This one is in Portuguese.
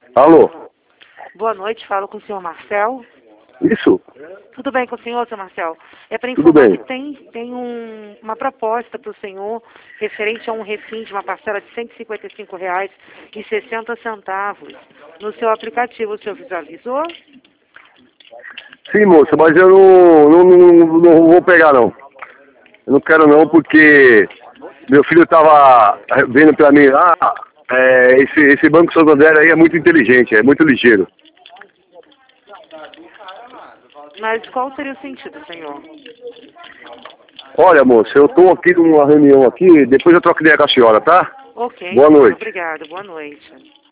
Alô? Boa noite, falo com o senhor Marcel. Isso? Tudo bem com o senhor, senhor Marcel? É para Tudo informar bem. que tem uma proposta para o senhor referente a um refim de uma parcela de R$ 155,60 no seu aplicativo. O senhor visualizou? Sim, moça, mas eu não vou pegar, não. Eu não quero, não, porque meu filho estava vendo para mim lá, esse Banco Santander aí é muito inteligente, é muito ligeiro. Mas qual seria o sentido, senhor? Olha, moça, eu estou aqui numa reunião aqui, depois eu troco ideia com a senhora, tá? Ok, Boa senhor, noite. obrigado. Boa noite.